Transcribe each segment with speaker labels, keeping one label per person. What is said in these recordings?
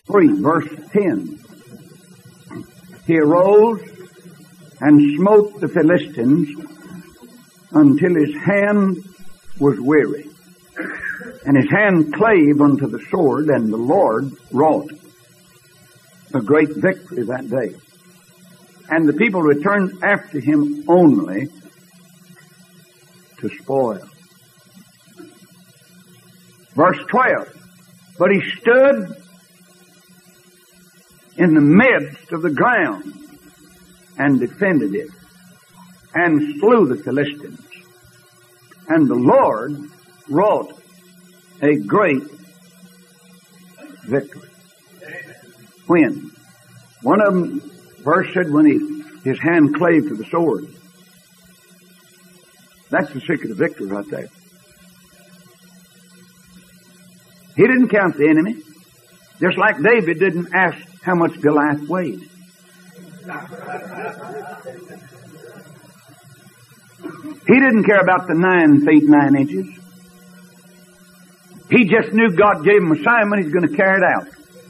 Speaker 1: 3, verse 10. He arose and smote the Philistines until his hand was weary. And his hand clave unto the sword, and the Lord wrought a great victory that day. And the people returned after him only to spoil. Verse 12. But he stood in the midst of the ground and defended it, and slew the Philistines. And the Lord wrought a great victory. When? One of them, verse said, when his hand clave to the sword. That's the secret of victory right there. He didn't count the enemy, just like David didn't ask how much Goliath weighed. He didn't care about the 9 feet 9 inches. He just knew God gave him a assignment, he's going to carry it out.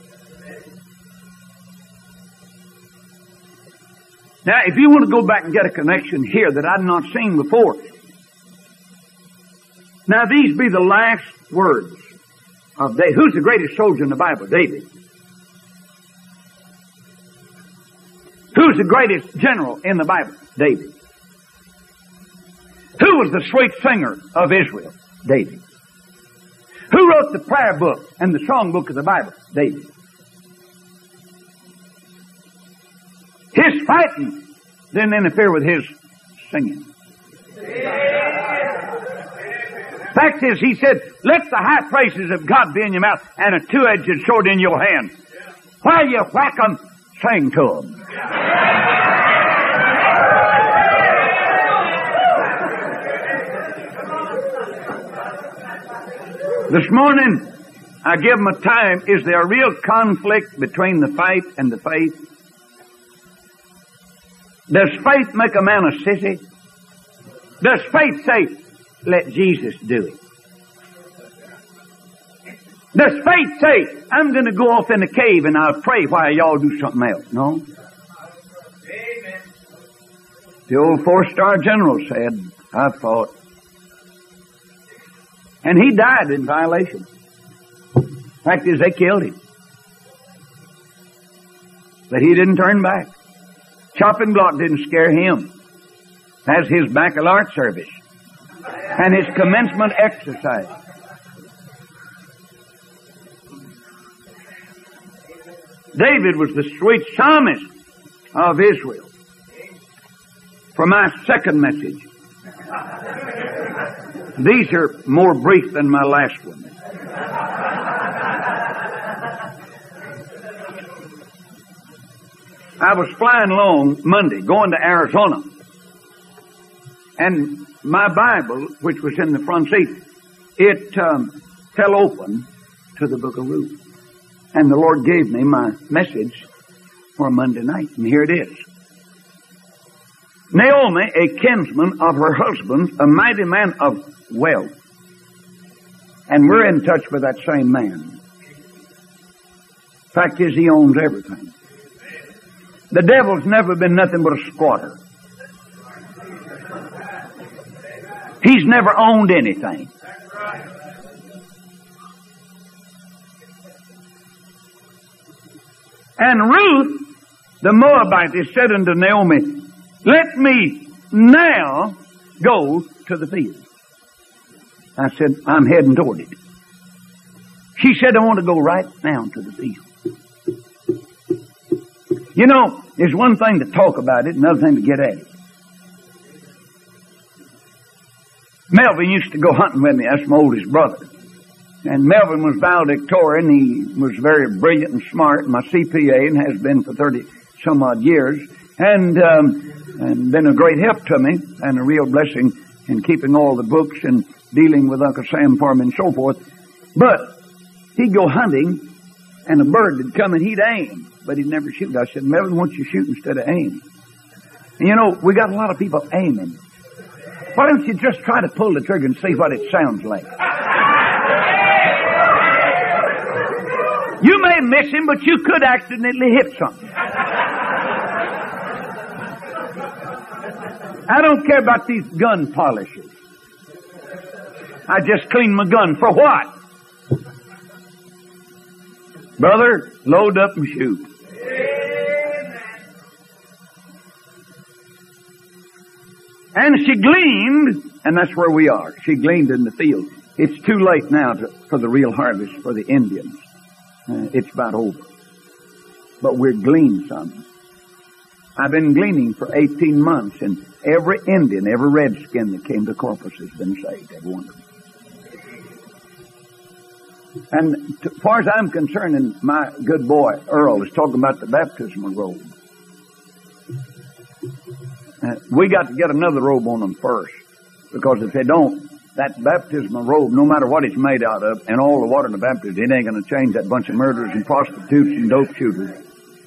Speaker 1: Now, if you want to go back and get a connection here that I've not seen before. Now, these be the last words of David. Who's the greatest soldier in the Bible? David. Who's the greatest general in the Bible? David. Who was the sweet singer of Israel? David. Who wrote the prayer book and the song book of the Bible? David. His fighting didn't interfere with his singing. Fact is, he said, let the high praises of God be in your mouth and a two-edged sword in your hand. While you whack 'em, sing to 'em. This morning, I give them a time. Is there a real conflict between the fight and the faith? Does faith make a man a sissy? Does faith say, let Jesus do it? Does faith say, I'm going to go off in a cave and I'll pray while y'all do something else? No. Amen. The old 4-star general said, I fought. And he died in violation. Fact is, they killed him. But he didn't turn back. Chopping block didn't scare him. As his baccalaureate service and his commencement exercise. David was the sweet psalmist of Israel. For my second message, these are more brief than my last one. I was flying along Monday, going to Arizona. And my Bible, which was in the front seat, it fell open to the book of Ruth. And the Lord gave me my message for Monday night. And here it is. Naomi, a kinsman of her husband, a mighty man of wealth. And we're in touch with that same man. Fact is, he owns everything. The devil's never been nothing but a squatter. He's never owned anything. And Ruth, the Moabitess, said unto Naomi, let me now go to the field. I said, I'm heading toward it. She said, I want to go right now to the field. You know, there's one thing to talk about it, another thing to get at it. Melvin used to go hunting with me. That's my oldest brother. And Melvin was valedictorian. He was very brilliant and smart, my CPA, and has been for 30-some-odd years. And been a great help to me and a real blessing in keeping all the books and dealing with Uncle Sam for me and so forth. But he'd go hunting, and a bird would come and he'd aim, but he'd never shoot. I said, Melvin, why don't you shoot instead of aim? And you know, we got a lot of people aiming. Why don't you just try to pull the trigger and see what it sounds like? You may can miss him, but you could accidentally hit something. I don't care about these gun polishers. I just clean my gun. For what? Brother, load up and shoot. And she gleaned, and that's where we are. She gleaned in the field. It's too late now for the real harvest for the Indians. It's about over. But we're gleaned some. I've been gleaning for 18 months, and every Indian, every redskin that came to Corpus has been saved, every one of them. And as far as I'm concerned, and my good boy Earl is talking about the baptismal robe. We got to get another robe on them first, because if they don't, that baptismal robe, no matter what it's made out of, and all the water in the baptism, it ain't going to change that bunch of murderers and prostitutes and dope shooters.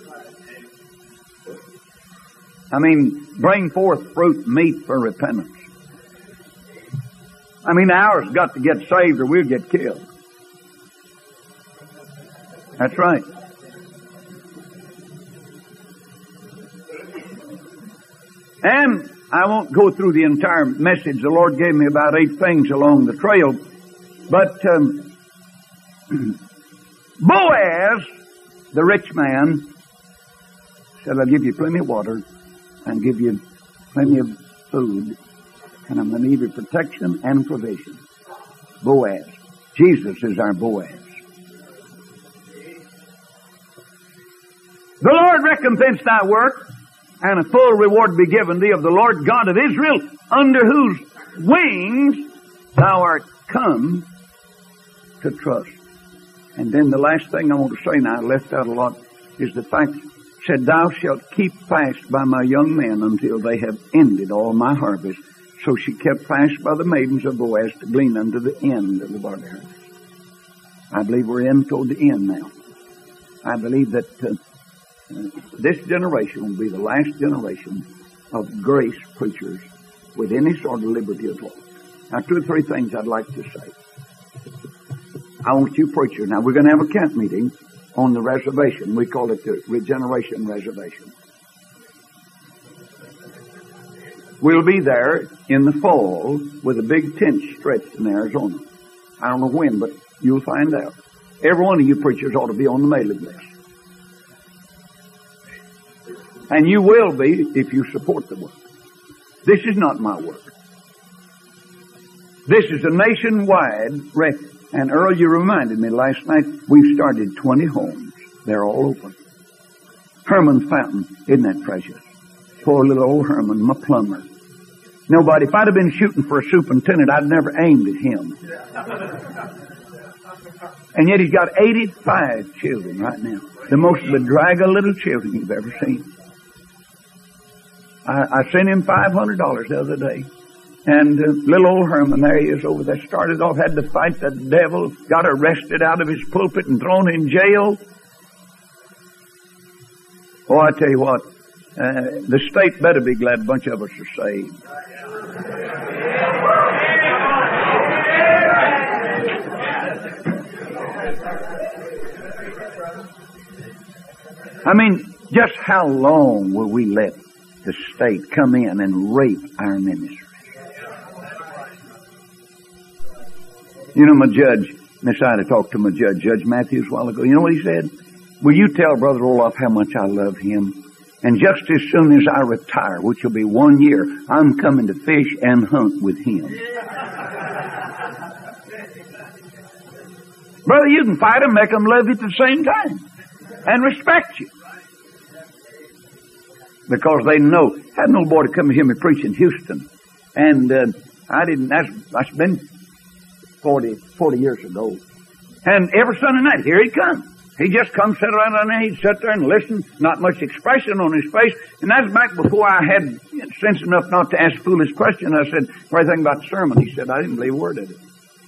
Speaker 1: I mean, bring forth fruit meet for repentance. I mean, ours got to get saved or we'll get killed. That's right. And I won't go through the entire message. The Lord gave me about 8 things along the trail. But Boaz, the rich man, said, I'll give you plenty of water and give you plenty of food, and I'm going to give you protection and provision. Boaz. Jesus is our Boaz. The Lord recompense thy work, and a full reward be given thee of the Lord God of Israel, under whose wings thou art come to trust. And then the last thing I want to say, now I left out a lot, is the fact, said, thou shalt keep fast by my young men until they have ended all my harvest. So she kept fast by the maidens of Boaz to glean unto the end of the barley harvest. I believe we're in toward the end now. I believe that this generation will be the last generation of grace preachers with any sort of liberty at all. Now, 2 or 3 things I'd like to say. I want you preachers, now we're going to have a camp meeting on the reservation. We call it the Regeneration Reservation. We'll be there in the fall with a big tent stretched in Arizona. I don't know when, but you'll find out. Every one of you preachers ought to be on the mailing list. And you will be if you support the work. This is not my work. This is a nationwide record. And Earl, you reminded me last night, we've started 20 homes. They're all open. Herman Fountain, isn't that precious? Poor little old Herman, my plumber. Nobody, if I'd have been shooting for a superintendent, I'd never aimed at him. And yet he's got 85 children right now. The most bedraggled little children you've ever seen. I sent him $500 the other day. And little old Herman, there he is over there, started off, had to fight the devil, got arrested out of his pulpit and thrown in jail. Oh, I tell you what, the state better be glad a bunch of us are saved. I mean, just how long will we let the state come in and rape our ministry? You know, my judge, Miss Ida talked to my judge, Judge Matthews, a while ago. You know what he said? Will you tell Brother Olaf how much I love him? And just as soon as I retire, which will be 1 year, I'm coming to fish and hunt with him. Brother, you can fight them, make them love you at the same time. And respect you. Because they know. I had an old boy to come and hear me preach in Houston. And that's been 40 years ago. And every Sunday night, here he comes. He just comes, sit around on there, he'd sit there and listen, not much expression on his face. And that's back before I had sense enough not to ask foolish questions. I said, what do you think about the sermon? He said, I didn't believe a word of it.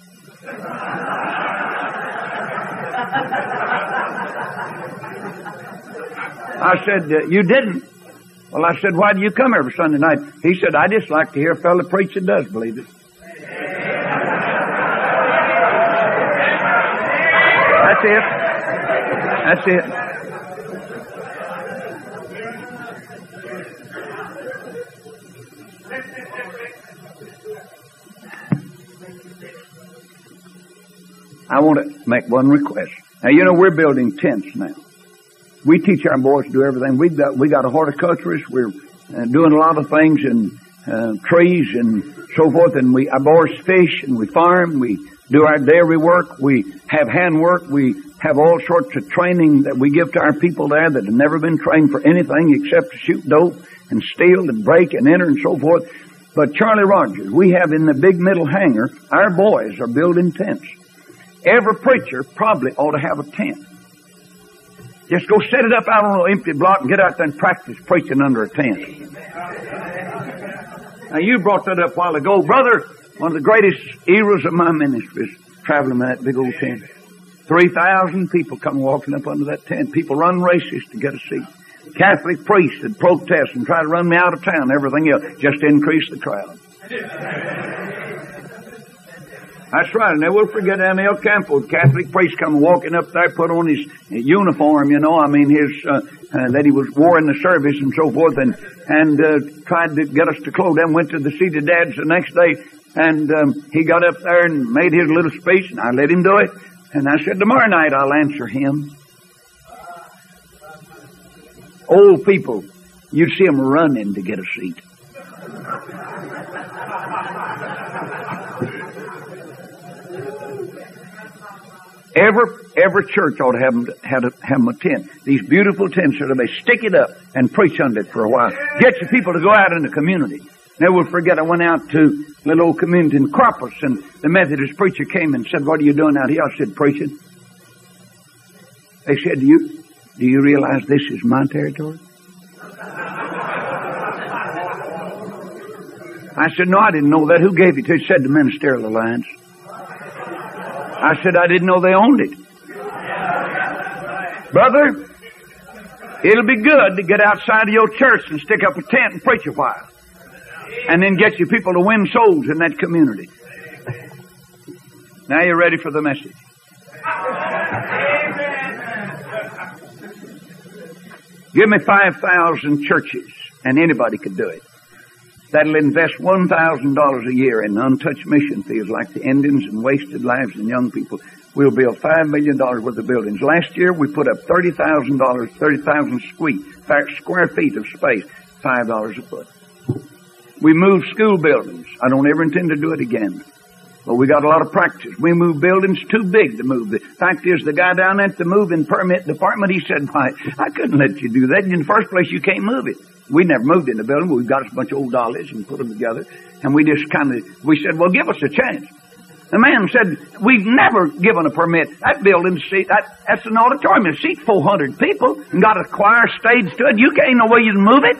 Speaker 1: I said, you didn't? Well, I said, why do you come every Sunday night? He said, I just like to hear a fellow preach that does believe it. That's it. That's it. I want to make one request. Now, you know, we're building tents now. We teach our boys to do everything. We got a horticulturist. We're doing a lot of things in trees and so forth. And our boys fish and we farm. We do our dairy work. We have handwork. We have all sorts of training that we give to our people there that have never been trained for anything except to shoot dope and steal and break and enter and so forth. But Charlie Rogers, we have in the big middle hangar, our boys are building tents. Every preacher probably ought to have a tent. Just go set it up out on an empty block and get out there and practice preaching under a tent. Now, you brought that up a while ago. Brother, one of the greatest eras of my ministry is traveling in that big old tent. 3,000 people come walking up under that tent. People run races to get a seat. Catholic priests that protest and try to run me out of town, everything else, just to increase the crowd. That's right. And never will forget Daniel Campbell, Catholic priest come walking up there, put on his uniform, you know, I mean his, that he wore in the service and so forth, and tried to get us to clothe them, went to the Seat of Dads the next day, and he got up there and made his little speech, and I let him do it, and I said, tomorrow night I'll answer him. Old people, you'd see them running to get a seat. Every church ought to have them a tent. These beautiful tents that they stick it up and preach under it for a while. Get your people to go out in the community. Never will forget, I went out to a little old community in Cropos, and the Methodist preacher came and said, what are you doing out here? I said, preaching. They said, do you realize this is my territory? I said, no, I didn't know that. Who gave it to you? He said, the Ministerial Alliance. I said, I didn't know they owned it. Brother, it'll be good to get outside of your church and stick up a tent and preach a while. And then get your people to win souls in that community. Now you're ready for the message. Give me 5,000 churches, and anybody could do it. That'll invest $1,000 a year in untouched mission fields like the Indians and wasted lives and young people. We'll build $5 million worth of buildings. Last year, we put up $30,000, 30,000 square feet of space, $5 a foot. We moved school buildings. I don't ever intend to do it again. But we got a lot of practice. We moved buildings too big to move. The fact is, the guy down at the moving permit department, he said, why, I couldn't let you do that. In the first place, you can't move it. We never moved in the building, but we got us a bunch of old dollies and put them together. And we just we said, well, give us a chance. The man said, we've never given a permit. That building seat, that's an auditorium. It seats 400 people and got a choir stage to it. You ain't no way you can move it.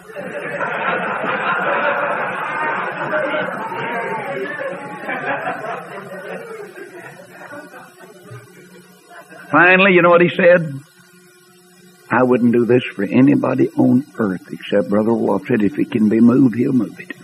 Speaker 1: Finally, you know what he said? I wouldn't do this for anybody on earth except Brother Wolf said, if it can be moved, he'll move it.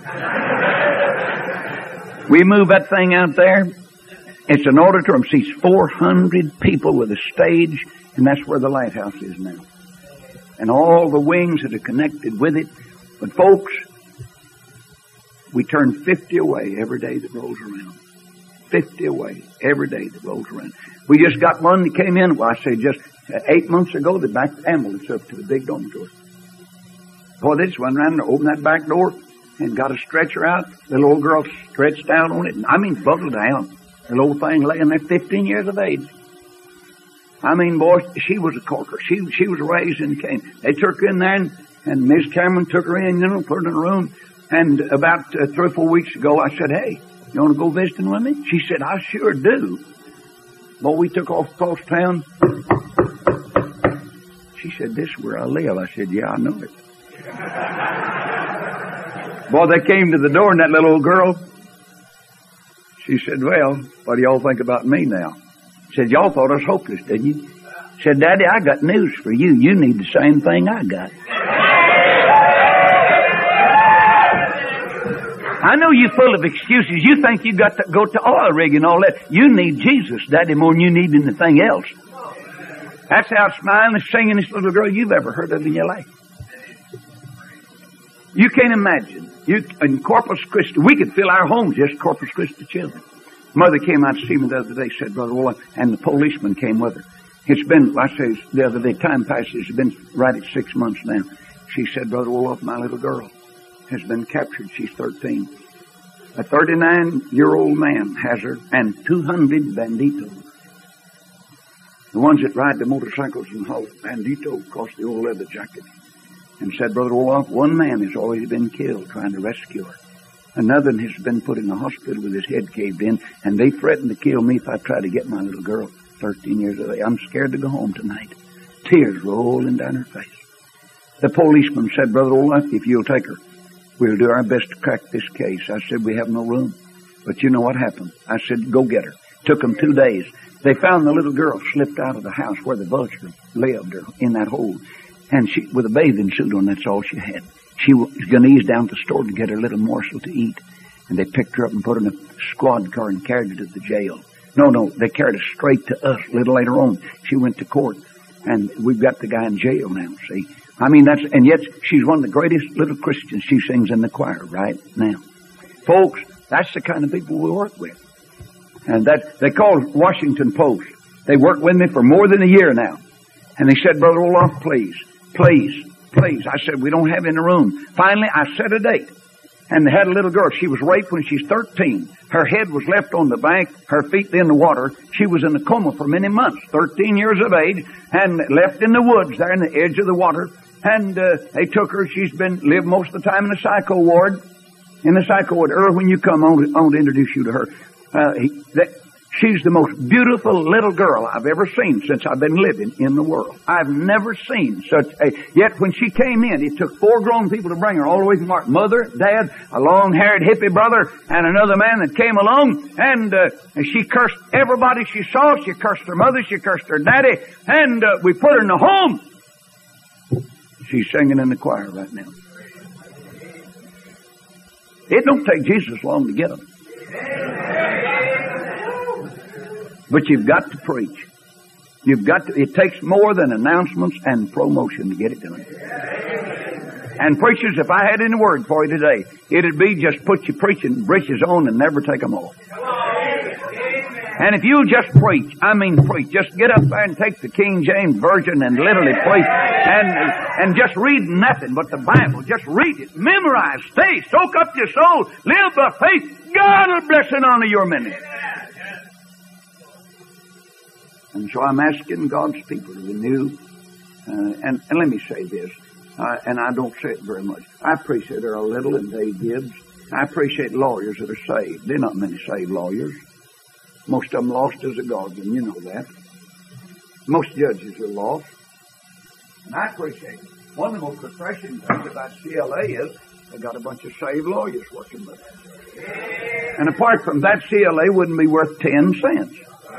Speaker 1: We move that thing out there. It's an auditorium. Seats 400 people with a stage, and that's where the lighthouse is now. And all the wings that are connected with it. But folks, we turn 50 away every day that rolls around. 50 away every day that rolls around. We just got one that came in, well, I say just 8 months ago, they backed the ambulance up to the big dormitory. Boy, they just went around and opened that back door and got a stretcher out. The little girl stretched out on it. I mean, buckled down. The little thing laying there, 15 years of age. I mean, boy, she was a corker. She was raised in Cane. They took her in there, and Miss Cameron took her in, put her in a room. And about 3 or 4 weeks ago, I said, hey, you want to go visiting with me? She said, I sure do. Boy, we took off across town. She said, this is where I live. I said, yeah, I know it. Boy, they came to the door, and that little old girl, she said, well, what do y'all think about me now? Said, y'all thought I was hopeless, didn't you? Said, Daddy, I got news for you. You need the same thing I got. I know you're full of excuses. You think you got to go to oil rig and all that. You need Jesus, Daddy, more than you need anything else. That's how smiling and singing this little girl you've ever heard of in your life. You can't imagine. In Corpus Christi, we could fill our homes just Corpus Christi children. Mother came out to see me the other day, said, Brother Roy, and the policeman came with her. It's been, I say the other day, time passes, it's been right at 6 months now. She said, Brother Wolof, my little girl has been captured. She's 13. A 39-year-old man has her and 200 banditos. The ones that ride the motorcycles and haul bandito across the old leather jacket. And said, Brother Wolof, one man has already been killed trying to rescue her. Another has been put in the hospital with his head caved in, and they threatened to kill me if I try to get my little girl, 13 years of age. I'm scared to go home tonight. Tears rolling down her face. The policeman said, Brother Wolof, if you'll take her, we'll do our best to crack this case. I said, we have no room. But you know what happened? I said, go get her. Took them 2 days. They found the little girl slipped out of the house where the vulture lived, or in that hole. And she, with a bathing suit on, that's all she had. She was going to ease down to the store to get her little morsel to eat. And they picked her up and put her in a squad car and carried her to the jail. No, they carried her straight to us a little later on. She went to court. And we've got the guy in jail now, see. I mean, and yet she's one of the greatest little Christians. She sings in the choir right now. Folks, that's the kind of people we work with. And that, they called Washington Post. They worked with me for more than a year now. And they said, Brother Wolof, please. I said, we don't have any room. Finally, I set a date. And they had a little girl. She was raped when she's 13. Her head was left on the bank, her feet in the water. She was in a coma for many months, 13 years of age, and left in the woods there in the edge of the water. And they took her. She's lived most of the time in the psycho ward. Earl, when you come, I want to introduce you to her. She's the most beautiful little girl I've ever seen since I've been living in the world. I've never seen such a... Yet when she came in, it took 4 grown people to bring her all the way from Mark. Mother, Dad, a long-haired hippie brother, and another man that came along. And she cursed everybody she saw. She cursed her mother. She cursed her daddy. And we put her in the home. She's singing in the choir right now. It don't take Jesus long to get them. But you've got to preach. It takes more than announcements and promotion to get it done. And preachers, if I had any word for you today, it'd be just put your preaching breeches on and never take them off. And if you just preach, just get up there and take the King James Version and literally preach and just read nothing but the Bible. Just read it, memorize, stay, soak up your soul, live by faith. God will bless and honor your ministry. And so I'm asking God's people to renew. And let me say this, and I don't say it very much. I appreciate there are Little and Dave Gibbs. I appreciate lawyers that are saved. There are not many saved lawyers. Most of them lost as a guardian, you know that. Most judges are lost. And I appreciate it. One of the most refreshing things about CLA is they got a bunch of saved lawyers working with them. And apart from that, CLA wouldn't be worth 10 cents.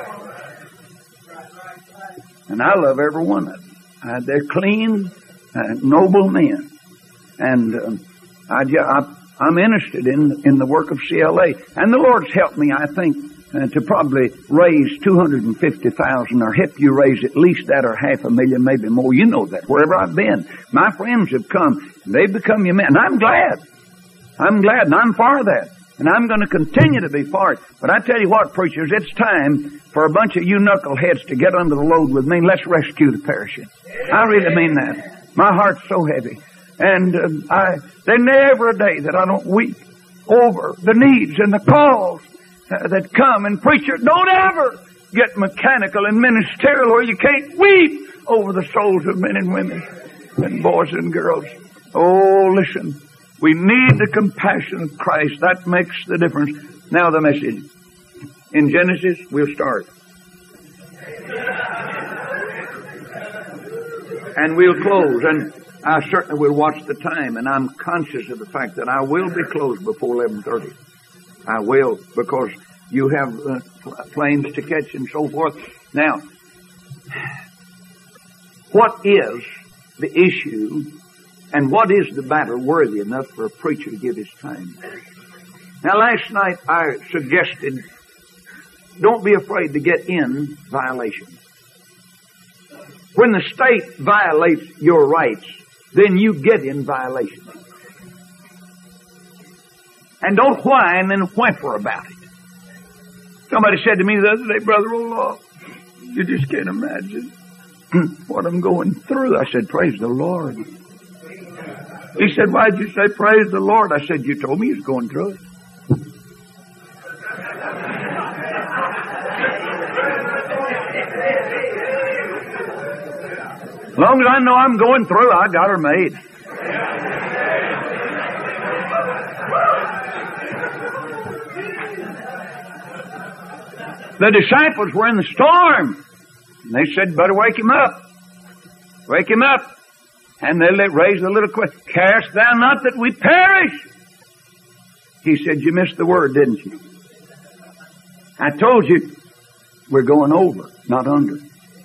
Speaker 1: And I love every one of them. They're clean, noble men. And I'm interested in the work of CLA. And the Lord's helped me, I think, to probably raise 250,000 or help you raise at least that or 500,000, maybe more. You know that. Wherever I've been, my friends have come. They've become your men. And I'm glad. And I'm for that. And I'm going to continue to be for it. But I tell you what, preachers, it's time for a bunch of you knuckleheads to get under the load with me. Let's rescue the perishing. I really mean that. My heart's so heavy. And there's never a day that I don't weep over the needs and the calls that come. And preacher, don't ever get mechanical and ministerial or you can't weep over the souls of men and women and boys and girls. Oh, listen. We need the compassion of Christ. That makes the difference. Now the message. In Genesis, we'll start. And we'll close. And I certainly will watch the time. And I'm conscious of the fact that I will be closed before 11:30. I will, because you have planes to catch and so forth. Now, what is the issue? And what is the matter worthy enough for a preacher to give his time? Now, last night I suggested, don't be afraid to get in violation. When the state violates your rights, then you get in violation. And don't whine and whimper about it. Somebody said to me the other day, Brother Olaf, you just can't imagine what I'm going through. I said, praise the Lord. He said, why'd you say praise the Lord? I said, you told me you was going through it. As long as I know I'm going through, I got her made. The disciples were in the storm. And they said, better wake him up. Wake him up. And they raised a little question. Carest thou not that we perish? He said, you missed the word, didn't you? I told you, we're going over, not under.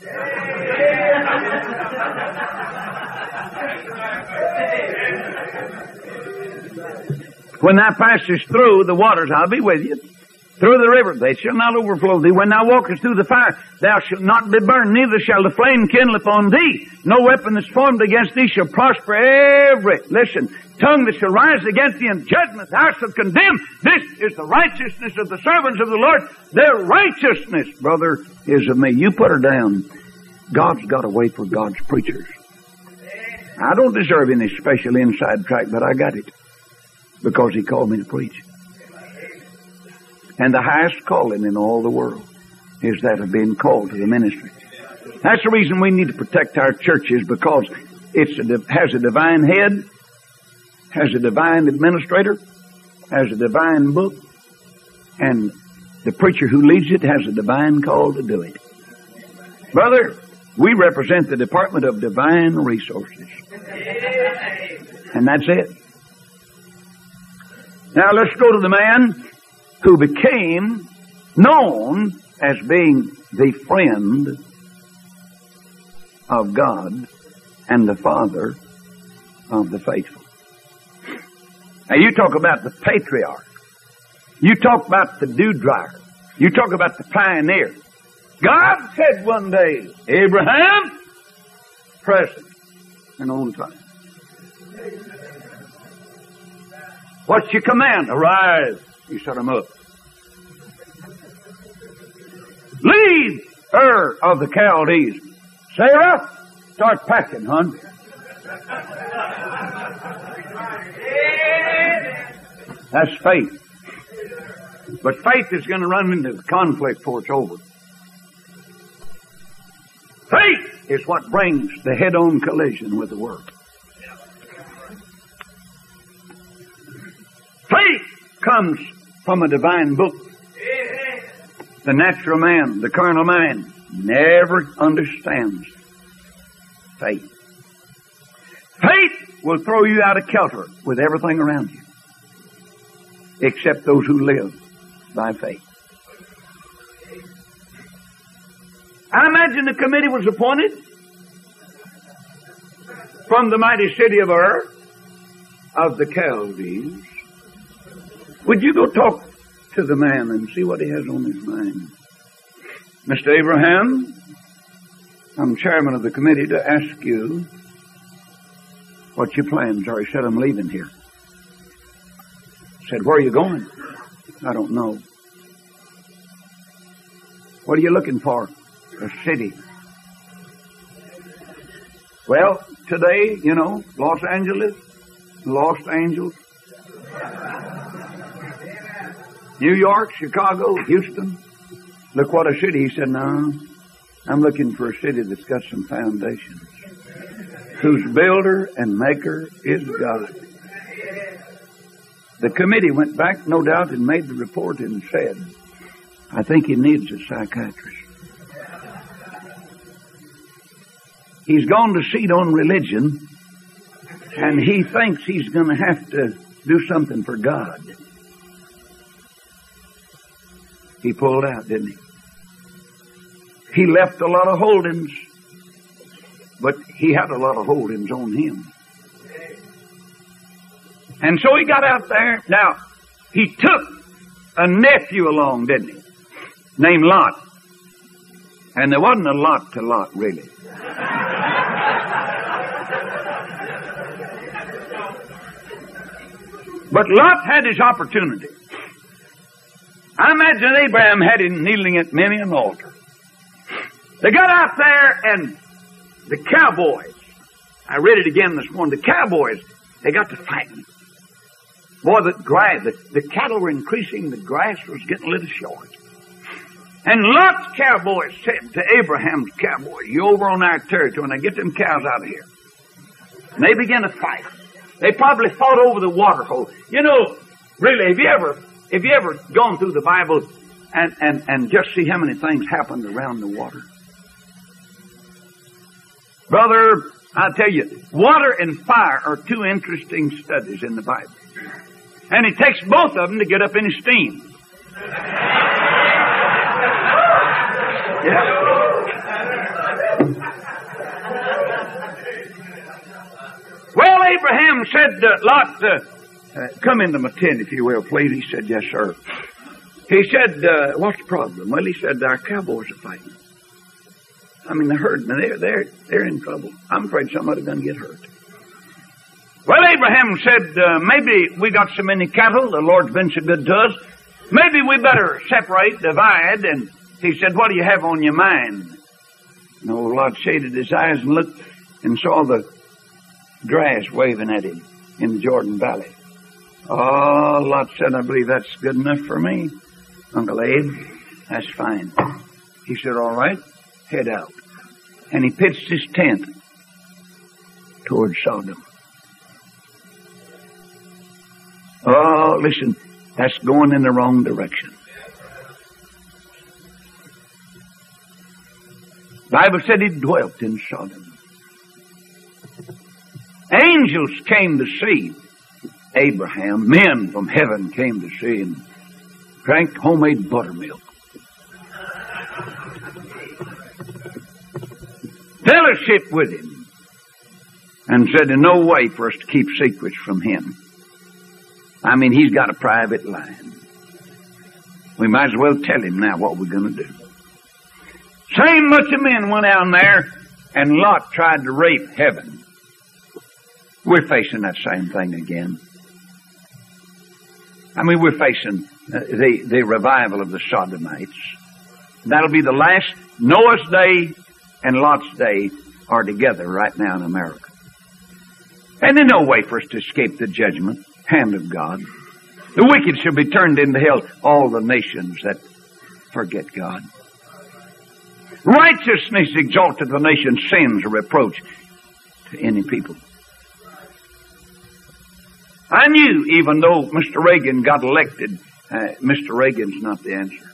Speaker 1: When thou passest through the waters, I'll be with you. Through the river, they shall not overflow thee. When thou walkest through the fire, thou shalt not be burned, neither shall the flame kindle upon thee. No weapon that's formed against thee shall prosper. Every tongue that shall rise against thee in judgment thou shalt condemn. This is the righteousness of the servants of the Lord. Their righteousness, brother, is of me. You put her down. God's got a way for God's preachers. I don't deserve any special inside track, but I got it because He called me to preach. And the highest calling in all the world is that of being called to the ministry. That's the reason we need to protect our churches, because has a divine head, has a divine administrator, has a divine book, and the preacher who leads it has a divine call to do it. Brother, we represent the Department of Divine Resources. And that's it. Now let's go to the man who became known as being the friend of God and the father of the faithful. Now you talk about the patriarch. You talk about the dew dryer. You talk about the pioneer. God said one day, Abraham, present and on time. What's your command? Arise. He set him up. Leave Ur of the Chaldees. Sarah, start packing, hon. That's faith. But faith is going to run into conflict before it's over. Faith is what brings the head-on collision with the Word. Faith comes from a divine book. The natural man, the carnal mind, never understands faith. Faith will throw you out of kilter with everything around you, except those who live by faith. I imagine the committee was appointed from the mighty city of Ur of the Chaldees. Would you go talk to the man and see what he has on his mind? Mr. Abraham, I'm chairman of the committee to ask you what your plans are. He said, I'm leaving here. I said, where are you going? I don't know. What are you looking for? A city. Well, today, you know, Los Angeles, Los Angeles, New York, Chicago, Houston. Look what a city. He said, no, I'm looking for a city that's got some foundations, whose builder and maker is God. The committee went back, no doubt, and made the report and said, I think he needs a psychiatrist. He's gone to seat on religion, and he thinks he's going to have to do something for God. He pulled out, didn't he? He left a lot of holdings, but he had a lot of holdings on him. And so he got out there. Now, he took a nephew along, didn't he? Named Lot. And there wasn't a lot to Lot, really. But Lot had his opportunity. I imagine Abraham had him kneeling at many an altar. They got out there and the cowboys, I read it again this morning, the cowboys, they got to fighting. Boy, the cattle were increasing, the grass was getting a little short. And Lot's cowboys said to Abraham's cowboys, you over on our territory, and I get them cows out of here. And they began to fight. They probably fought over the water hole. You know, really, have you ever gone through the Bible and just see how many things happened around the water? Brother, I tell you, water and fire are two interesting studies in the Bible. And it takes both of them to get up any steam. Yeah. Well, Abraham said, Lot, come into my tent, if you will, please. He said, yes, sir. He said, what's the problem? Well, he said, our cowboys are fighting. I mean, they're hurting. They're in trouble. I'm afraid somebody's going to get hurt. Well, Abraham said, maybe we got so many cattle, the Lord's been so good to us, maybe we better separate, divide. And he said, what do you have on your mind? And old Lot shaded his eyes and looked and saw the grass waving at him in the Jordan Valley. Oh, Lot said, I believe that's good enough for me, Uncle Abe. That's fine. He said, all right, head out. And he pitched his tent toward Sodom. Oh, listen, that's going in the wrong direction. The Bible said he dwelt in Sodom. Angels came to see Abraham. Men from heaven came to see him. Drank homemade buttermilk. Fellowship with him. And said, there's no way for us to keep secrets from him. I mean, he's got a private line. We might as well tell him now what we're going to do. Same bunch of men went down there, and Lot tried to rape heaven. We're facing that same thing again. I mean, we're facing the revival of the Sodomites. That'll be the last. Noah's day and Lot's day are together right now in America. And there's no way for us to escape the judgment hand of God. The wicked shall be turned into hell, all the nations that forget God. Righteousness exalted the nation, sins a reproach to any people. I knew, even though Mr. Reagan got elected, Mr. Reagan's not the answer.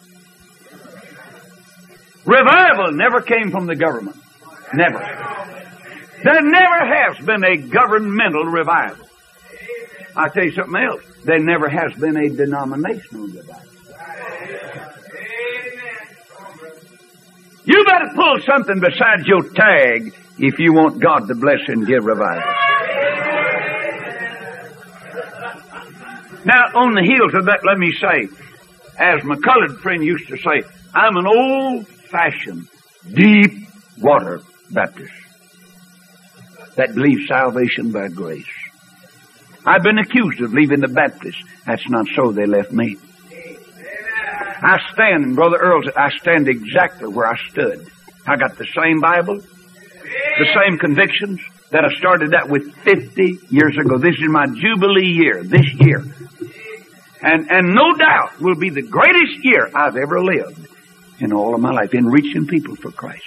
Speaker 1: Revival never came from the government. Never. There never has been a governmental revival. I'll tell you something else. There never has been a denominational revival. You better pull something besides your tag if you want God to bless and give revival. Now, on the heels of that, let me say, as my colored friend used to say, I'm an old-fashioned, deep water Baptist that believes salvation by grace. I've been accused of leaving the Baptist. That's not so. They left me. I stand, Brother Earl said, I stand exactly where I stood. I got the same Bible, the same convictions that I started that with 50 years ago. This is my Jubilee year, this year. And no doubt will be the greatest year I've ever lived in all of my life in reaching people for Christ.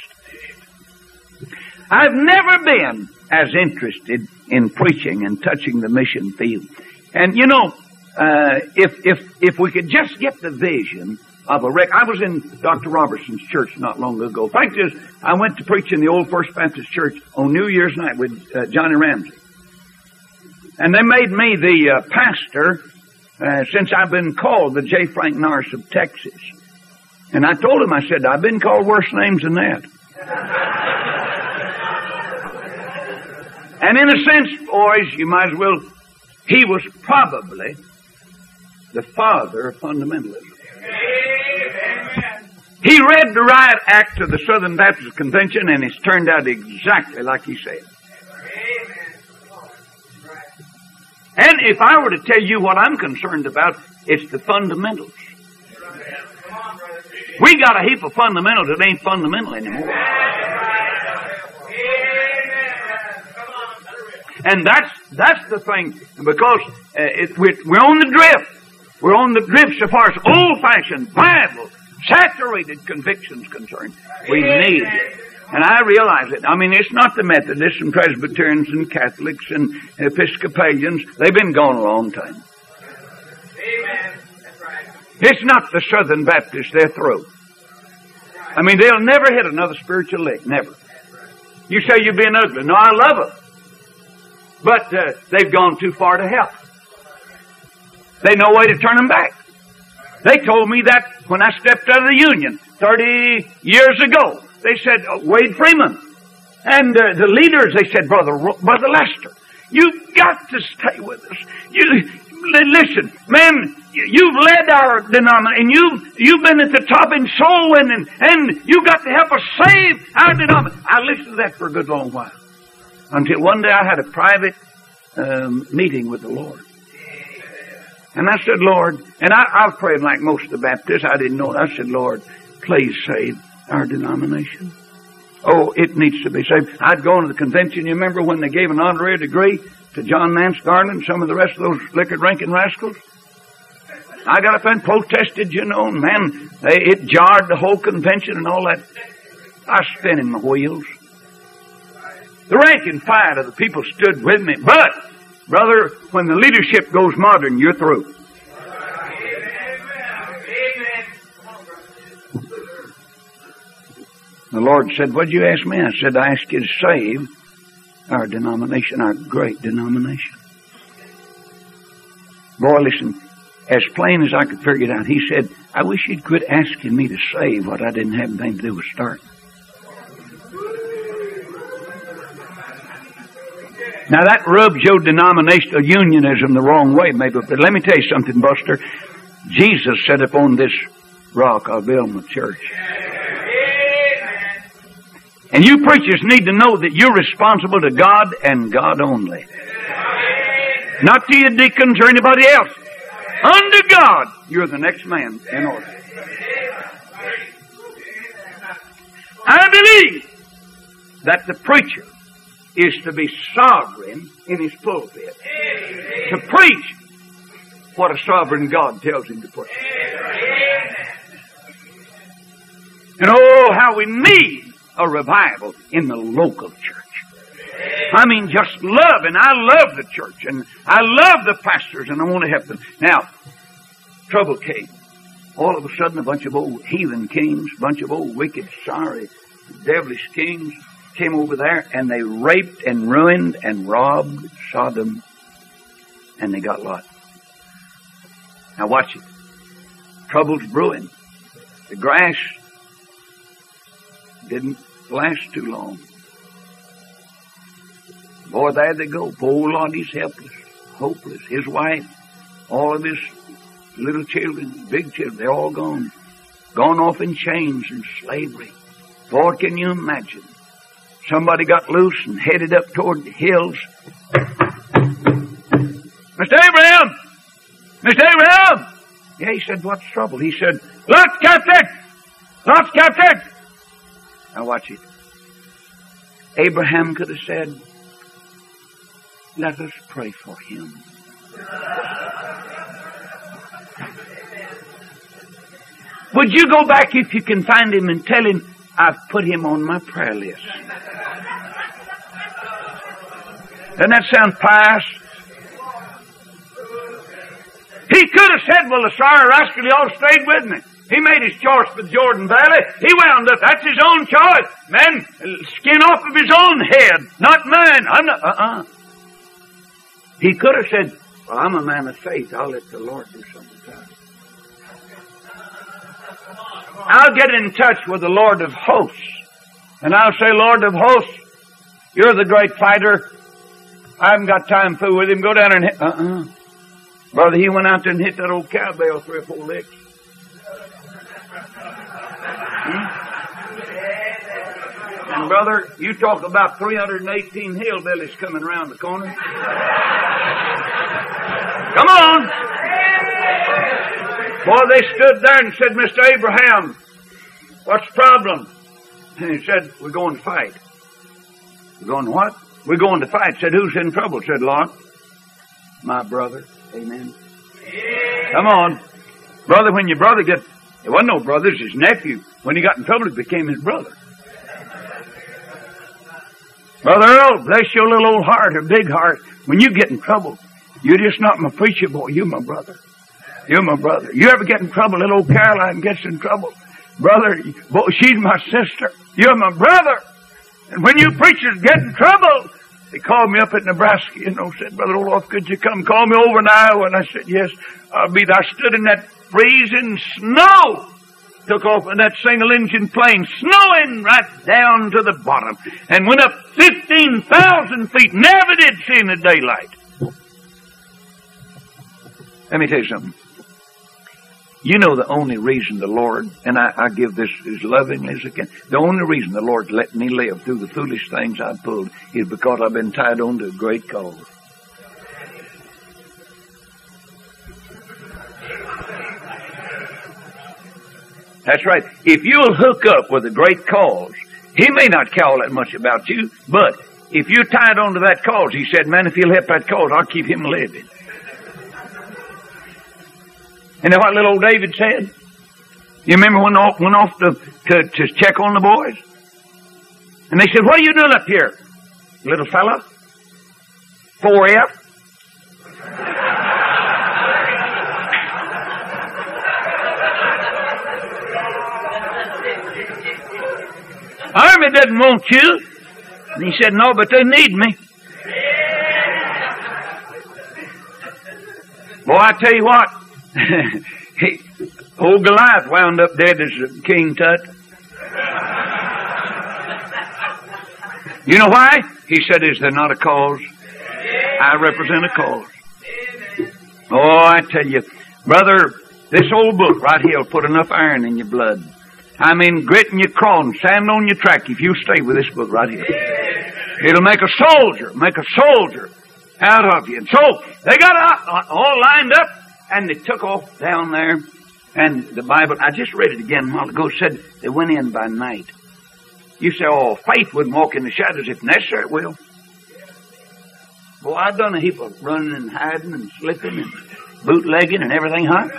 Speaker 1: I've never been as interested in preaching and touching the mission field. And you know, if we could just get the vision of a wreck. I was in Dr. Robertson's church not long ago. Fact is, I went to preach in the old First Baptist Church on New Year's night with Johnny Ramsey. And they made me the pastor since I've been called the J. Frank Norris of Texas. And I told him, I said, I've been called worse names than that. And in a sense, boys, you might as well, he was probably the father of fundamentalism. He read the riot act of the Southern Baptist Convention, and it's turned out exactly like he said. And if I were to tell you what I'm concerned about, it's the fundamentals. We got a heap of fundamentals that ain't fundamental anymore. And that's the thing, because we're on the drift. We're on the drift so far as old-fashioned, Bible, saturated convictions concerned. We need it. And I realize it. I mean, it's not the Methodists and Presbyterians and Catholics and Episcopalians. They've been gone a long time. Amen. That's right. It's not the Southern Baptists. They're through. I mean, they'll never hit another spiritual lick. Never. You say you're being ugly. No, I love them. But they've gone too far to help. There's no way to turn them back. They told me that when I stepped out of the Union 30 years ago. They said, Wade Freeman. And the leaders, they said, Brother Lester, you've got to stay with us. Listen, man, you've led our denomination, and you've been at the top in soul winning, and you've got to help us save our denomination. I listened to that for a good long while. Until one day I had a private meeting with the Lord. And I said, Lord, and I was praying like most of the Baptists. I didn't know it. I said, Lord, please save our denomination. Oh, it needs to be saved. I'd gone to the convention. You remember when they gave an honorary degree to John Nance Garland and some of the rest of those liquor-drinking rascals? I got up and protested, you know, and man, it jarred the whole convention and all that. I was spinning my wheels. The rank and file of the people stood with me. But, brother, when the leadership goes modern, you're through. The Lord said, what'd you ask me? I said, I asked you to save our denomination, our great denomination. Boy, listen, as plain as I could figure it out, he said, I wish you'd quit asking me to save what I didn't have anything to do with starting. Now that rubs your denominational unionism the wrong way, maybe, but let me tell you something, Buster. Jesus said upon this rock I'll build my church. And you preachers need to know that you're responsible to God and God only. Not to your deacons or anybody else. Under God, you're the next man in order. I believe that the preacher is to be sovereign in his pulpit. To preach what a sovereign God tells him to preach. And oh, how we need a revival in the local church. I mean, just love, and I love the church, and I love the pastors, and I want to help them. Now, trouble came. All of a sudden, a bunch of old heathen kings, a bunch of old wicked, sorry, devilish kings came over there, and they raped and ruined and robbed Sodom, and they got Lot. Now watch it. Trouble's brewing. The grass didn't last too long. Boy, there they go. Poor Lot, he's helpless, hopeless. His wife, all of his little children, big children, they're all gone. Gone off in chains and slavery. Lord, can you imagine? Somebody got loose and headed up toward the hills. Mr. Abraham! Mr. Abraham! Yeah, he said, what's trouble? He said, Lot's captured! Lot's captured! Now watch it. Abraham could have said, let us pray for him. Would you go back if you can find him and tell him, I've put him on my prayer list? Doesn't that sound pious? He could have said, well, the sorry rascal, he all stayed with me. He made his choice for the Jordan Valley. He wound up. That's his own choice. Man, skin off of his own head, not mine. I'm not, He could have said, well, I'm a man of faith. I'll let the Lord do something. I'll get in touch with the Lord of hosts. And I'll say, Lord of hosts, you're the great fighter. I haven't got time to fool with him. Go down and hit. Brother, he went out there and hit that old cowbell 3 or 4 licks. And on, brother. You talk about 318 hillbillies coming around the corner. Come on. Boy, they stood there and said, Mr. Abraham, what's the problem? And he said, we're going to fight. We're going to what? We're going to fight. Said, who's in trouble? Said, Lord, my brother. Amen. Come on. Brother, when your brother gets, it wasn't no brother, it's his nephew. When he got in trouble, it became his brother. Brother Earl, bless your little old heart or big heart. When you get in trouble, you're just not my preacher boy, you're my brother. You're my brother. You ever get in trouble, little old Caroline gets in trouble. Brother, she's my sister. You're my brother. And when you preachers get in trouble, they called me up at Nebraska, said, Brother Olaf, could you come call me over in Iowa? And I said, yes, I'll be there. I stood in that freezing snow. Took off in that single-engine plane, snowing right down to the bottom, and went up 15,000 feet. Never did see in the daylight. Let me tell you something. You know the only reason the Lord, and I give this as lovingly as I can, the only reason the Lord let me live through the foolish things I pulled is because I've been tied on to a great cause. That's right. If you'll hook up with a great cause, he may not care all that much about you, but if you're tied on to that cause, he said, man, if you'll help that cause, I'll keep him living. And then what little old David said? You remember when they went off to check on the boys? And they said, what are you doing up here, little fella? 4F? Army doesn't want you. And he said, no, but they need me. Boy, I tell you what. Old Goliath wound up dead as King Tut. You know why? He said, is there not a cause? I represent a cause. Oh, I tell you, brother, this old book right here will put enough iron in your blood. I mean, gritting your crawling, sand on your track if you stay with this book right here. It'll make a soldier out of you. And so, they got all lined up, and they took off down there. And the Bible, I just read it again a while ago, said they went in by night. You say, oh, faith wouldn't walk in the shadows. If necessary, it will. Boy, I've done a heap of running and hiding and slipping and bootlegging and everything, huh?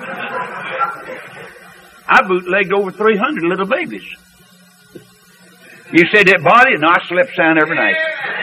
Speaker 1: I bootlegged over 300 little babies. You said that body? No, I slept sound every night.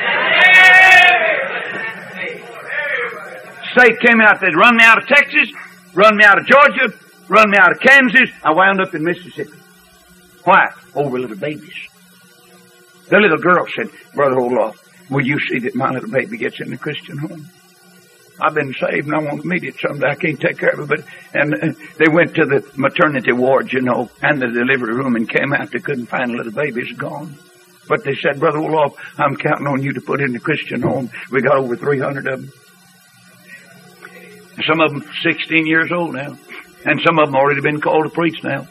Speaker 1: State came out, they'd run me out of Texas, run me out of Georgia, run me out of Kansas. I wound up in Mississippi. Why? Over little babies. The little girl said, Brother Olaf, will you see that my little baby gets in the Christian home? I've been saved and I want to meet it someday. I can't take care of it. And they went to the maternity ward, and the delivery room and came out. They couldn't find the little baby. It's gone. But they said, Brother Olaf, I'm counting on you to put in the Christian home. We got over 300 of them. Some of them 16 years old now. And some of them already been called to preach now.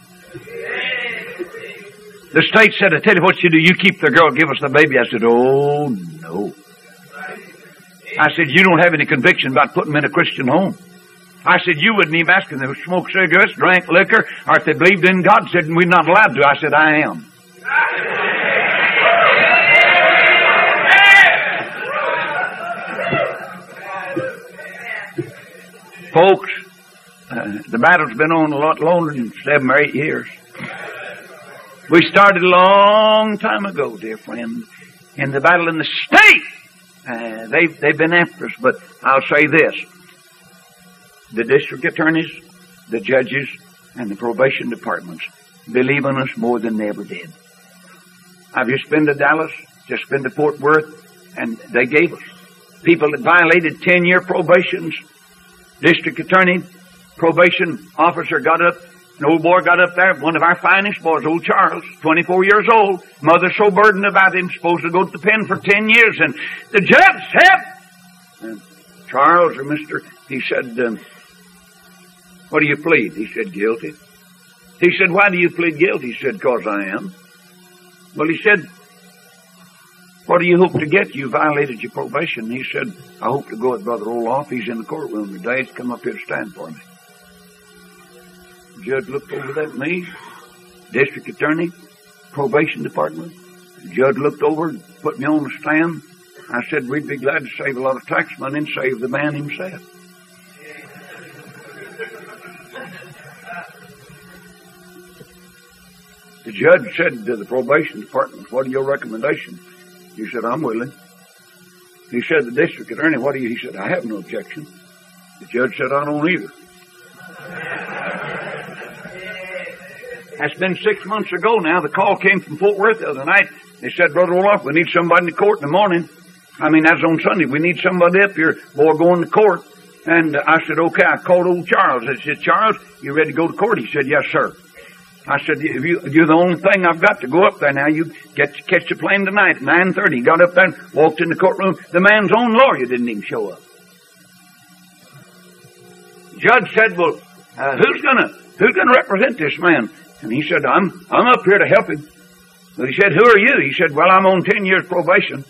Speaker 1: The state said, I tell you what you do. You keep the girl, give us the baby. I said, oh, no. I said, you don't have any conviction about putting them in a Christian home. I said, you wouldn't even ask them to smoke cigarettes, drank liquor, or if they believed in God. Said, we're not allowed to. I said, I am. Folks, the battle's been on a lot longer than 7 or 8 years. We started a long time ago, dear friend, in the battle in the state. They've been after us, but I'll say this. The district attorneys, the judges, and the probation departments believe in us more than they ever did. I've just been to Dallas, just been to Fort Worth, and they gave us people that violated 10-year probations. District attorney, probation officer got up. An old boy got up there, one of our finest boys, old Charles, 24 years old. Mother so burdened about him, supposed to go to the pen for 10 years. And the judge said, Charles or Mr., he said, what do you plead? He said, guilty. He said, why do you plead guilty? He said, because I am. Well, he said, what do you hope to get? You violated your probation. He said, I hope to go with Brother Olaf. He's in the courtroom today. He's come up here to stand for me. The judge looked over at me, district attorney, probation department. The judge looked over and put me on the stand. I said, we'd be glad to save a lot of tax money and save the man himself. The judge said to the probation department, what are your recommendations? He said, I'm willing. He said, the district attorney, what do you? He said, I have no objection. The judge said, I don't either. That's been 6 months ago now. The call came from Fort Worth the other night. They said, Brother Olaf, we need somebody in the court in the morning. I mean, that's on Sunday. We need somebody up here. Boy, going to court. And I said, okay. I called old Charles. I said, Charles, you ready to go to court? He said, yes, sir. I said, you're the only thing I've got to go up there now. You catch the plane tonight at 9:30. He got up there and walked in the courtroom. The man's own lawyer didn't even show up. The judge said, well, who's gonna represent this man? And he said, I'm up here to help him. Well, he said, who are you? He said, well, I'm on 10 years probation.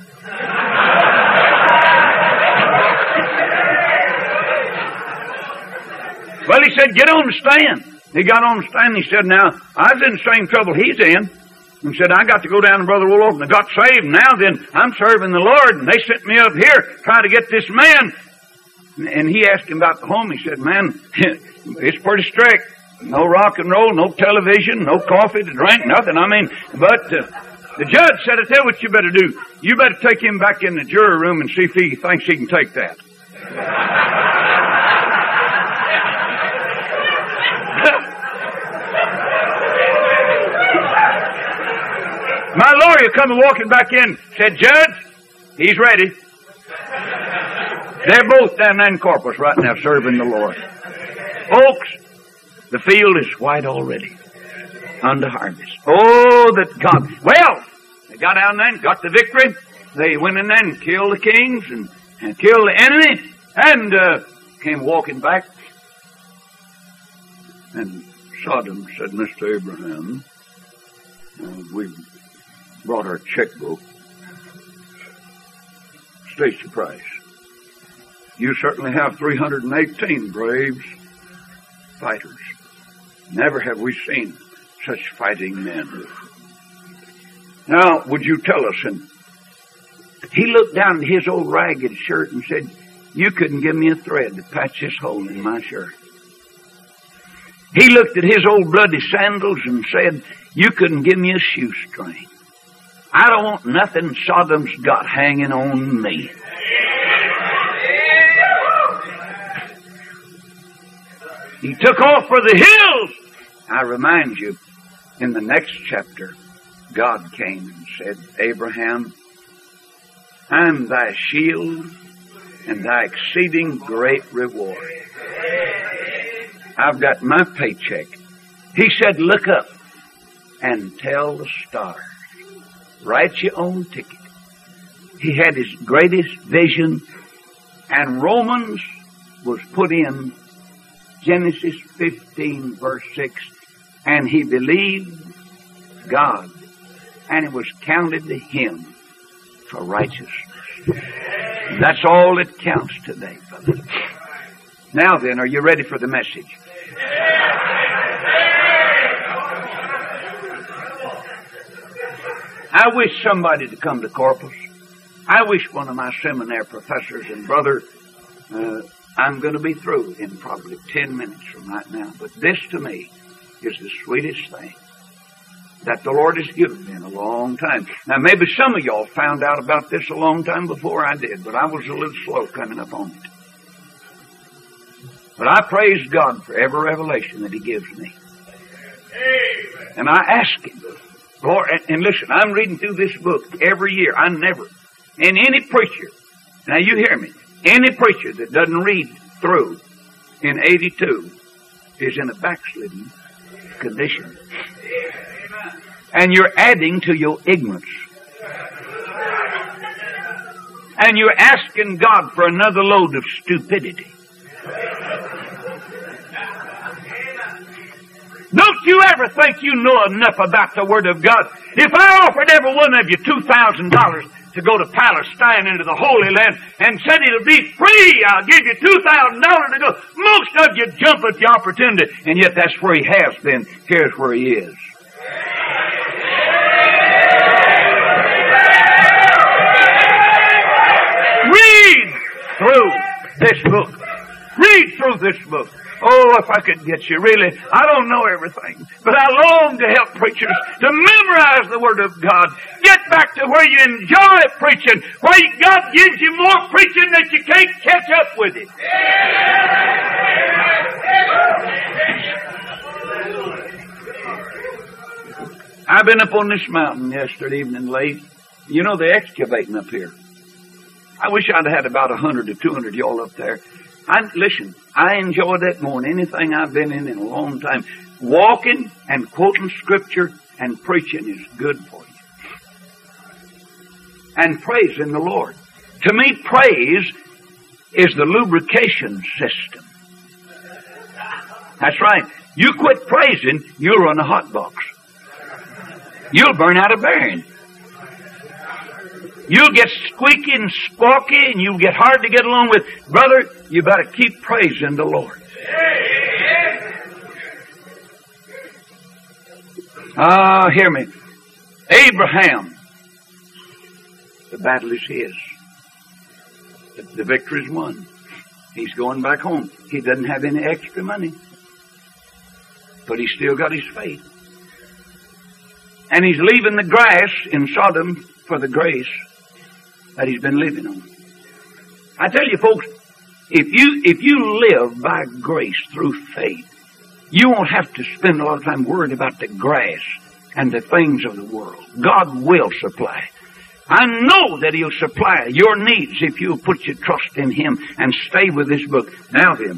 Speaker 1: Well, he said, get on the stand. He got on the stand and he said, now, I was in the same trouble he's in. And said, I got to go down to Brother Olaf and I got saved. Now then, I'm serving the Lord and they sent me up here trying to get this man. And he asked him about the home. He said, man, it's pretty strict. No rock and roll, no television, no coffee to drink, nothing. I mean, but the judge said, I tell you what you better do. You better take him back in the jury room and see if he thinks he can take that. My lawyer coming walking back in, said, Judge, he's ready. They're both down there in Corpus right now serving the Lord. Folks, the field is white already unto harvest. Oh, that God. Well, they got down there and got the victory. They went in there and killed the kings and killed the enemy and came walking back. And Sodom said, Mr. Abraham, we've brought our checkbook. State your price. You certainly have 318 braves, fighters. Never have we seen such fighting men. Now, would you tell us? And he looked down at his old ragged shirt and said, you couldn't give me a thread to patch this hole in my shirt. He looked at his old bloody sandals and said, you couldn't give me a shoestring. I don't want nothing Sodom's got hanging on me. He took off for the hills. I remind you, in the next chapter, God came and said, Abraham, I'm thy shield and thy exceeding great reward. I've got my paycheck. He said, look up and tell the stars. Write your own ticket. He had his greatest vision, and Romans was put in Genesis 15, verse 6, and he believed God, and it was counted to him for righteousness. That's all that counts today, fellas. Now then, are you ready for the message? I wish somebody to come to Corpus. I wish one of my seminary professors, and brother, I'm going to be through in probably 10 minutes from right now. But this to me is the sweetest thing that the Lord has given me in a long time. Now maybe some of y'all found out about this a long time before I did, but I was a little slow coming up on it. But I praise God for every revelation that He gives me. And I ask Him, Lord, and listen, I'm reading through this book every year. I never, and any preacher, now you hear me, any preacher that doesn't read through in 82 is in a backslidden condition. And you're adding to your ignorance. And you're asking God for another load of stupidity. Don't you ever think you know enough about the Word of God. If I offered every one of you $2,000 to go to Palestine into the Holy Land and said it'll be free, I'll give you $2,000 to go, most of you jump at the opportunity, and yet that's where He has been. Here's where He is. Read through this book. Read through this book. Oh, if I could get you, really, I don't know everything, but I long to help preachers to memorize the Word of God. Get back to where you enjoy preaching, where God gives you more preaching that you can't catch up with it. I've been up on this mountain yesterday evening late. You know, they're excavating up here. I wish I'd had about 100 to 200 y'all up there. Listen, I enjoy that more than anything I've been in a long time. Walking and quoting Scripture and preaching is good for you. And praising the Lord. To me, praise is the lubrication system. That's right. You quit praising, you'll run a hot box. You'll burn out a bearing. You'll get squeaky and squawky and you'll get hard to get along with. Brother, you better keep praising the Lord. Hear me. Abraham, the battle is his. The victory is won. He's going back home. He doesn't have any extra money. But he's still got his faith. And he's leaving the grass in Sodom for the grace that he's been living on. I tell you folks, if you live by grace through faith, you won't have to spend a lot of time worried about the grass and the things of the world. God will supply. I know that He'll supply your needs if you'll put your trust in Him and stay with this book. Now then,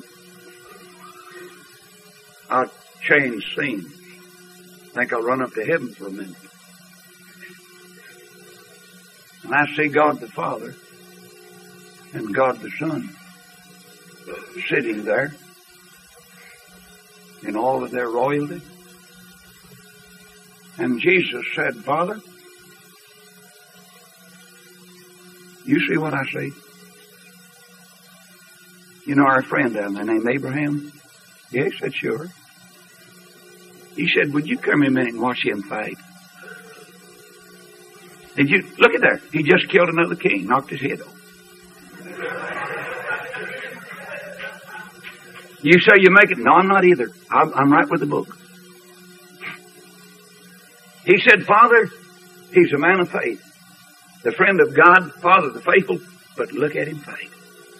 Speaker 1: I'll change scenes. I think I'll run up to heaven for a minute. And I see God the Father and God the Son sitting there in all of their royalty. And Jesus said, Father, you see what I see? You know our friend down there named Abraham? Yes, I said, sure. He said, would you come here a minute and watch him fight? Did you? Look at there. He just killed another king, knocked his head off. You say you make it? No, I'm not either. I'm right with the book. He said, Father, he's a man of faith. The friend of God, Father the faithful, but look at him fight.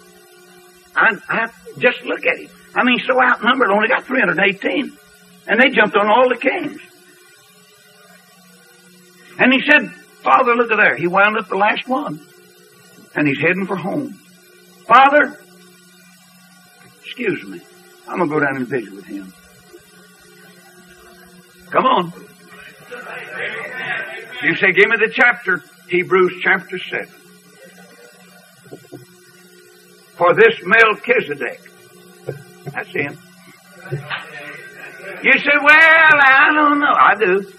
Speaker 1: I just look at him. I mean, so outnumbered, only got 318. And they jumped on all the kings. And he said, Father, look at there. He wound up the last one. And he's heading for home. Father, excuse me. I'm going to go down and visit with him. Come on. You say, give me the chapter. Hebrews chapter 7. For this Melchizedek. That's him. You say, well, I don't know. I do.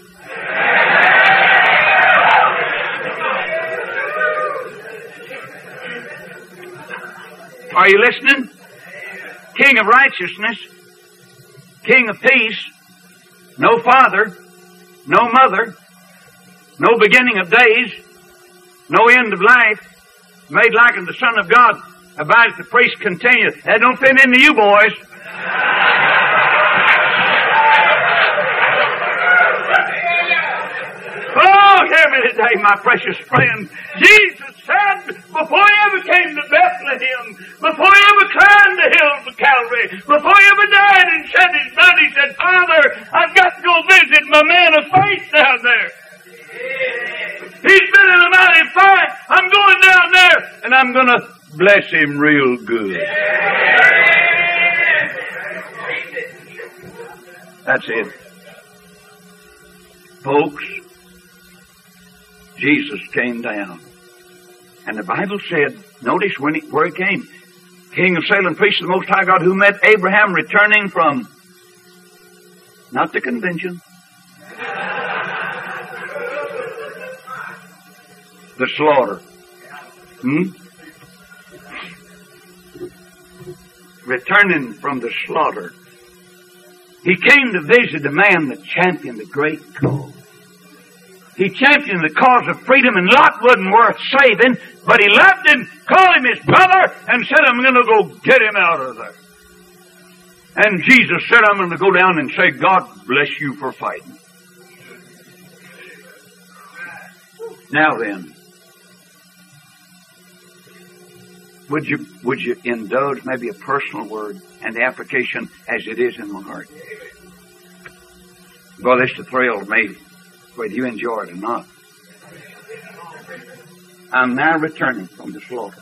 Speaker 1: Are you listening? King of righteousness, King of peace, no father, no mother, no beginning of days, no end of life, made like unto the Son of God, abideth the priest continue. That don't fit into you, boys. Oh, hear me today, my precious friend. Jesus said, before he ever came to Bethlehem, before he ever climbed the hills of Calvary, before he ever died and shed his blood, he said, Father, I've got to go visit my man of faith down there. He's been in a mighty fight. I'm going down there, and I'm going to bless him real good. That's it. Folks, Jesus came down. And the Bible said, notice where he came. King of Salem, priest of the Most High God, who met Abraham returning from Not the convention. The slaughter. Returning from the slaughter, he came to visit a man that championed a great cause. He championed the cause of freedom, and Lot wasn't worth saving, but he loved him, called him his brother, and said, I'm going to go get him out of there. And Jesus said, I'm going to go down and say, God bless you for fighting. Now then, would you indulge maybe a personal word and the application as it is in my heart? Well, this is a thrill to me, whether you enjoy it or not. I'm now returning from the slaughter.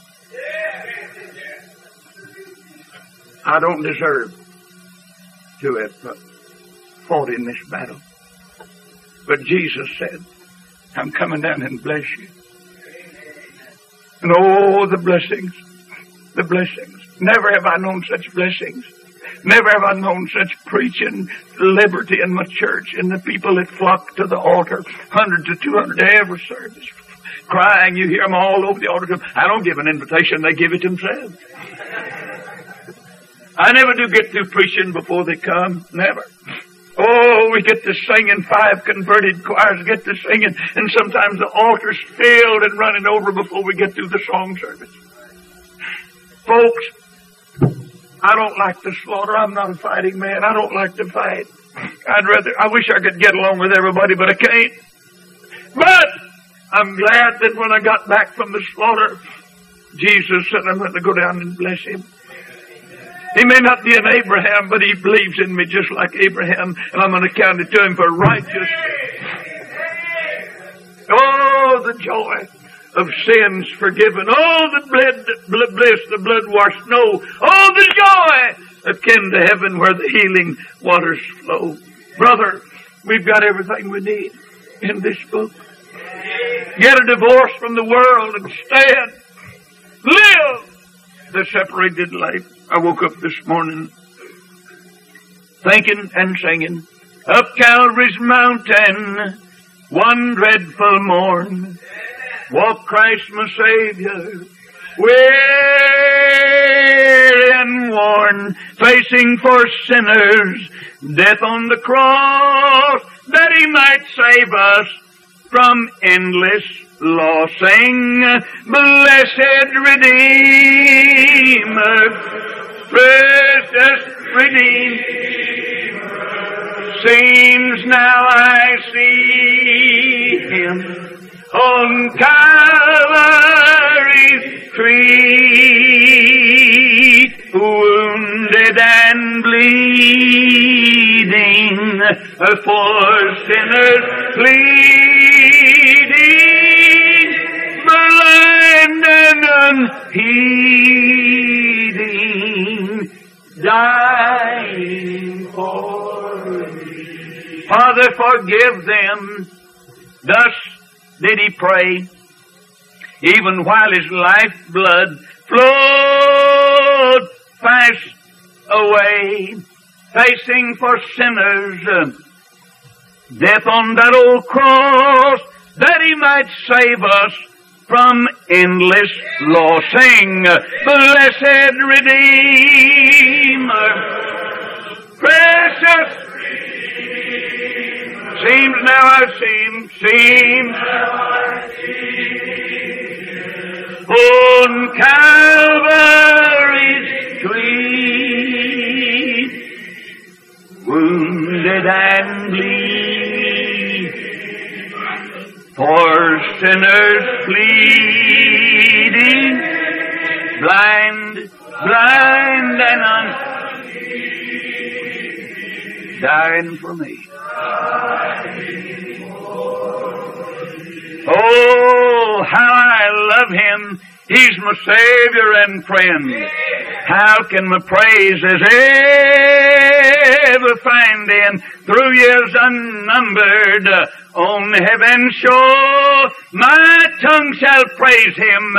Speaker 1: I don't deserve to have fought in this battle. But Jesus said, I'm coming down and bless you. And oh, the blessings. The blessings. Never have I known such blessings. Never have I known such preaching, liberty in my church, and the people that flock to the altar, 100 to 200 every service, crying. You hear them all over the altar. I don't give an invitation, they give it themselves. I never do get through preaching before they come. Never. Oh, we get to singing, 5 converted choirs get to singing, and sometimes the altar's filled and running over before we get through the song service. Folks, I don't like the slaughter. I'm not a fighting man. I don't like to fight. I wish I could get along with everybody, but I can't. But I'm glad that when I got back from the slaughter, Jesus said I'm going to go down and bless him. He may not be an Abraham, but he believes in me just like Abraham, and I'm going to count it to him for righteousness. Oh, the joy of sins forgiven. Oh, the bliss, the blood washed snow. Oh, the joy akin to heaven where the healing waters flow. Brother, we've got everything we need in this book. Get a divorce from the world and stand. Live the separated life. I woke up this morning thinking and singing, up Calvary's mountain, one dreadful morn, walked Christ my Savior, weary and worn, facing for sinners, death on the cross, that he might save us from endless loss. Sing, blessed Redeemer, precious Redeemer, seems now I see him on Calvary's tree, wounded and bleeding, for sinners pleading, blind and unheeding, dying for me. Father, forgive them. Thus did he pray, even while his lifeblood flowed fast away, facing for sinners, death on that old cross, that he might save us from endless loss. Sing, blessed Redeemer, precious seems now I seems on Calvary's tree, wounded and bleeding, for sinners pleading, blind and dying for me. Oh, how I love him. He's my Savior and friend. How can my praises ever find end? Through years unnumbered on heaven's shore, my tongue shall praise him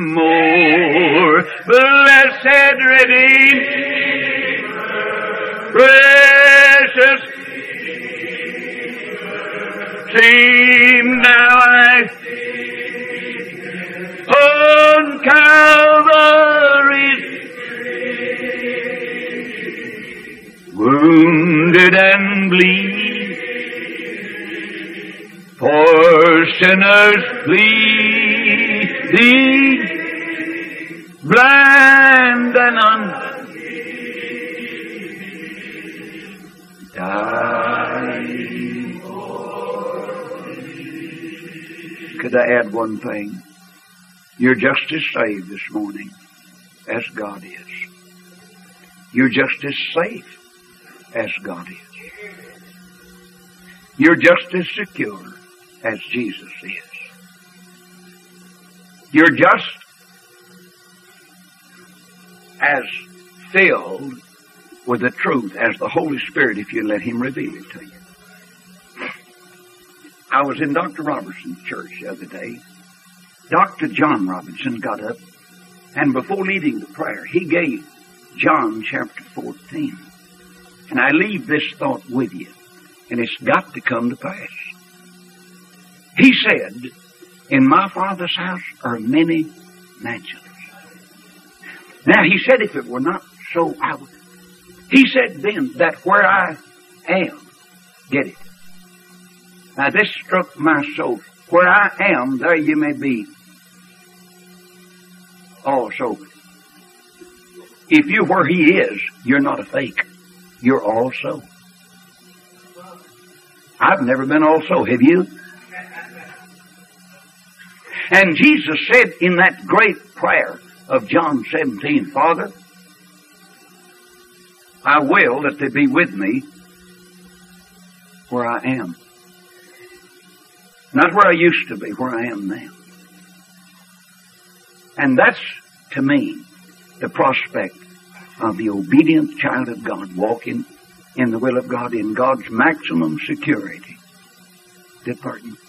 Speaker 1: forevermore. Blessed Redeemer, precious seem now on Calvary's wounded and bleed, for sinners bleeding, blind and dying. Could I add one thing? You're just as saved this morning as God is. You're just as safe as God is. You're just as secure as Jesus is. You're just as filled with the truth as the Holy Spirit if you let Him reveal it to you. I was in Dr. Robertson's church the other day. Dr. John Robinson got up, and before leading the prayer, he gave John chapter 14. And I leave this thought with you, and it's got to come to pass. He said, in my Father's house are many mansions. Now, he said, if it were not so, I would. He said then that where I am, get it. Now, this struck my soul. Where I am, there you may be also. If you're where He is, you're not a fake. You're also. I've never been also, have you? And Jesus said in that great prayer of John 17, Father, I will that they be with me where I am. Not where I used to be, where I am now. And that's, to me, the prospect of the obedient child of God walking in the will of God in God's maximum security. Did pardon?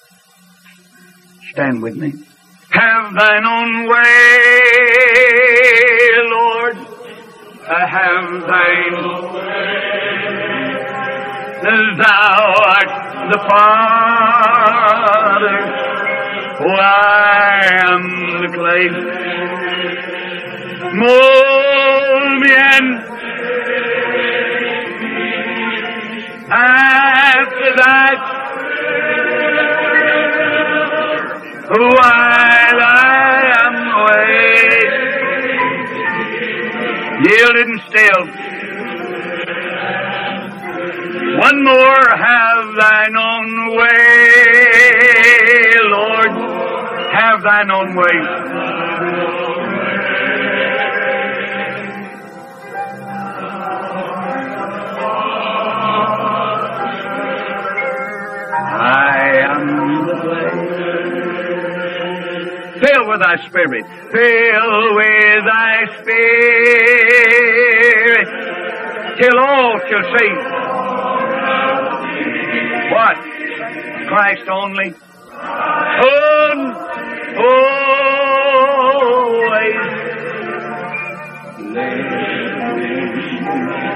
Speaker 1: Stand with me. Have thine own way, Lord. Have thine own way. Thou art the Father, oh, I am the clay. Mold me and after that, while I am away, yielded and still. One more, have thine own way, Lord, have thine own way. I am the clay. Fill with thy spirit, fill with thy spirit, till all shall see. What? Christ only. Always.